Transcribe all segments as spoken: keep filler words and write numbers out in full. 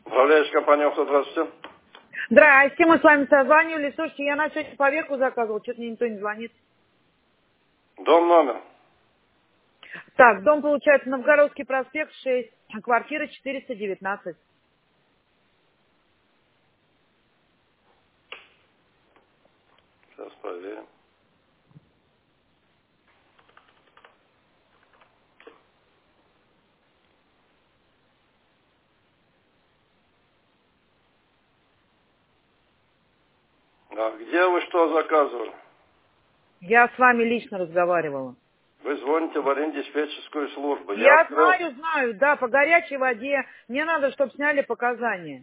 Управляющая компания «Авто», здравствуйте. Здрасте, мы с вами созванивались. Слушайте, я на сегодня поверку заказывал, что-то мне никто не звонит. Дом номер. Так, дом, получается, Новгородский проспект, шесть, квартира четыреста девятнадцать. Сейчас проверим. А где вы что заказывали? Я с вами лично разговаривала. Вы звоните в арендно-диспетчерскую службу. Я Я открыл. знаю, знаю, да, по горячей воде. Мне надо, чтобы сняли показания.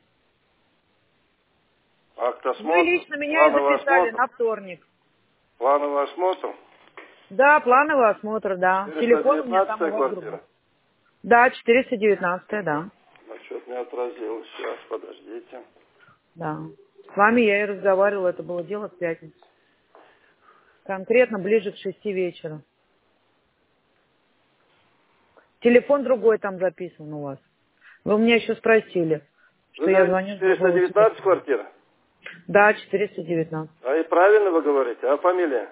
Акт Вы осмотра. лично меня и Плановый записали осмотр. на вторник. Плановый осмотр. Да, плановый осмотр, да. Телефон у меня там у четыреста девятнадцатая вас другой. квартира. Да, четыреста девятнадцать, да. А что-то не отразилось. Сейчас, подождите. Да. С вами я и разговаривала, это было дело в пятницу. Конкретно ближе к шести вечера. Телефон другой там записан у вас. Вы у меня еще спросили, Вы что я говорите, звоню с четыреста другого девятнадцать телефона. квартира? Да, четыреста девятнадцать. А и правильно вы говорите, а фамилия?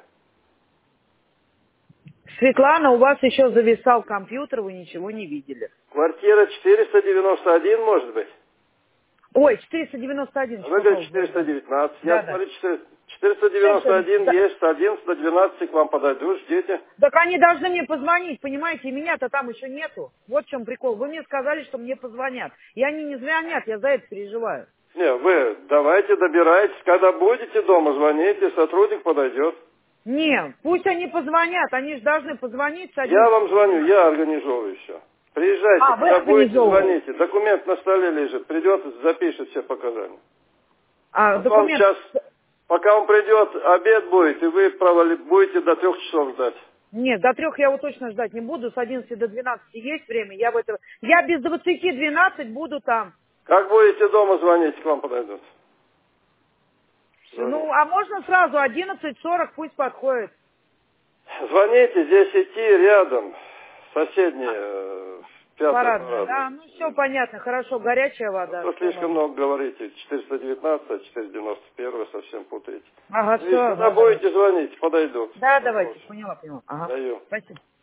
Светлана, у вас еще зависал компьютер, вы ничего не видели. Квартира четыреста девяносто один, может быть? Ой, четыреста девяносто один, А вы что говорите толку? четыреста девятнадцать. Я Да, да. смотрю, четыреста девяносто один Да. есть, с одиннадцати до двенадцати к вам подойду, ждите. Так они должны мне позвонить, понимаете, и меня-то там еще нету. Вот в чем прикол. Вы мне сказали, что мне позвонят. И они не звонят, я за это переживаю. Не, вы давайте добирайтесь, когда будете дома, звоните, сотрудник подойдет. Не, пусть они позвонят, они же должны позвонить с Я вам одиннадцати до звоню, двенадцати. я организовываю все. Приезжайте, А, вы когда будете, организовываете. звоните. Документ на столе лежит, придет, запишет все показания. А, Потом документ... сейчас, пока он придет, обед будет, и вы провали- будете до трех часов ждать. Нет, до трех я его точно ждать не буду. С одиннадцати до двенадцати есть время. Я в это... Я без двадцати двенадцать буду там. Как будете дома звонить, к вам подойдут. Ну, Звоните. а можно сразу одиннадцать сорок пусть подходит. Звоните, здесь идти рядом, соседние, э, пятая Парадная, парадная. да? Ну, все понятно. Хорошо, горячая А вода. то Все, слишком ладно. много говорите, четыреста девятнадцать, четыреста девяносто один, совсем путаете. Ага, Видите, все, когда да, давайте. будете звонить, подойду. Да, давайте. Попозже. Поняла, поняла. Ага. Даю. Спасибо.